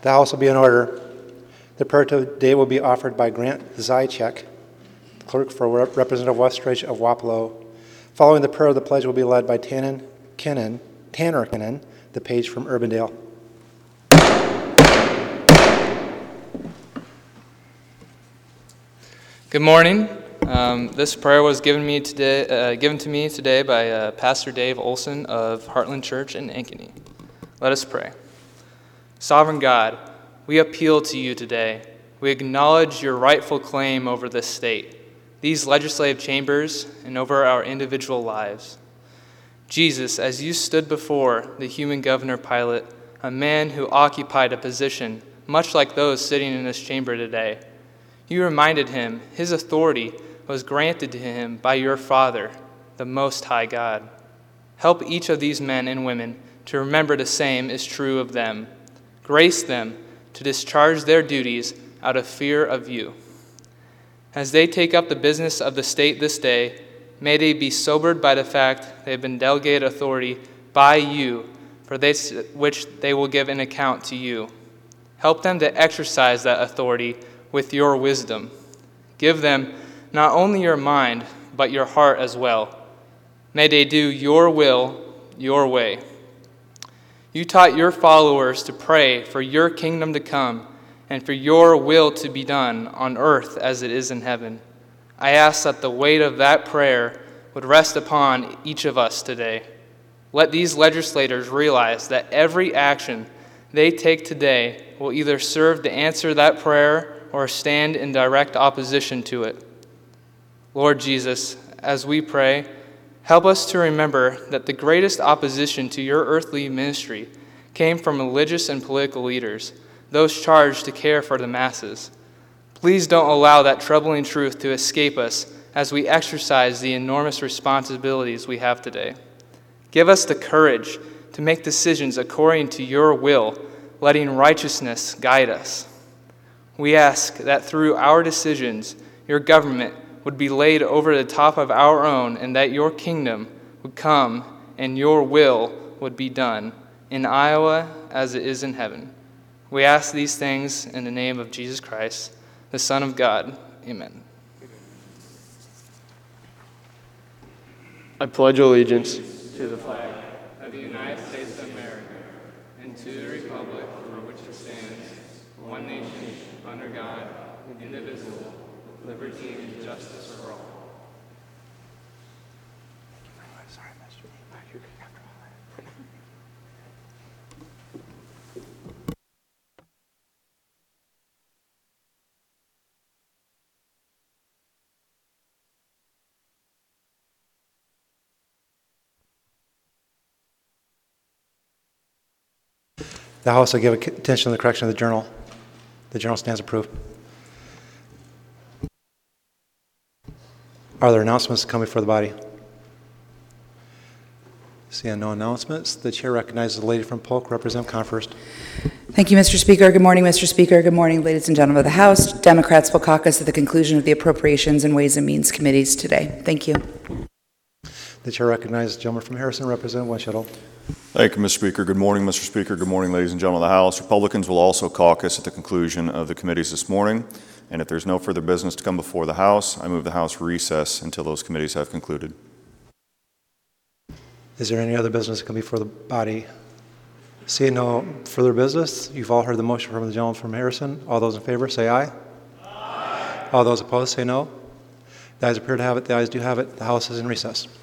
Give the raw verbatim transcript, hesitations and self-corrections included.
The House will be in order. The prayer today will be offered by Grant Zychek, clerk for Rep- Representative Westridge of Wapello. Following the prayer, the pledge will be led by Tannen Kinnan, Tanner Kinnan, the page from Urbandale. Good morning. Um, this prayer was given me today, uh, given to me today by uh, Pastor Dave Olson of Heartland Church in Ankeny. Let us pray. Sovereign God, we appeal to you today. We acknowledge your rightful claim over this state, these legislative chambers, and over our individual lives. Jesus, as you stood before the human governor Pilate, a man who occupied a position much like those sitting in this chamber today, you reminded him his authority was granted to him by your Father, the Most High God. Help each of these men and women to remember the same is true of them. Grace them to discharge their duties out of fear of you. As they take up the business of the state this day, may they be sobered by the fact they have been delegated authority by you, for this which they will give an account to you. Help them to exercise that authority with your wisdom. Give them not only your mind, but your heart as well. May they do your will, your way. You taught your followers to pray for your kingdom to come and for your will to be done on earth as it is in heaven. I ask that the weight of that prayer would rest upon each of us today. Let these legislators realize that every action they take today will either serve to answer that prayer or stand in direct opposition to it. Lord Jesus, as we pray, help us to remember that the greatest opposition to your earthly ministry came from religious and political leaders, those charged to care for the masses. Please don't allow that troubling truth to escape us as we exercise the enormous responsibilities we have today. Give us the courage to make decisions according to your will, letting righteousness guide us. We ask that through our decisions, your government would be laid over the top of our own, and that your kingdom would come and your will would be done in Iowa as it is in heaven. We ask these things in the name of Jesus Christ, the Son of God. Amen. I pledge allegiance To the flag of the United States of America and to the republic for which it stands, one nation, under God, indivisible, liberty and justice for all. Sorry, Mister The House will give attention to the correction of the journal. The journal stands approved. Are there announcements coming before the body? Seeing no announcements, the chair recognizes the lady from Polk, Representative Conn first. Thank you, Mister Speaker. Good morning, Mister Speaker. Good morning, ladies and gentlemen of the House. Democrats will caucus at the conclusion of the Appropriations and Ways and Means Committees today. Thank you. The chair recognizes the gentleman from Harrison, Representative Weishuttle. Thank you, Mister Speaker. Good morning, Mister Speaker. Good morning, ladies and gentlemen of the House. Republicans will also caucus at the conclusion of the committees this morning. And if there's no further business to come before the House, I move the House recess until those committees have concluded. Is there any other business to come before the body? Seeing no further business, you've all heard the motion from the gentleman from Harrison. All those in favor, say aye. Aye. All those opposed, say no. The ayes appear to have it. The ayes do have it. The House is in recess.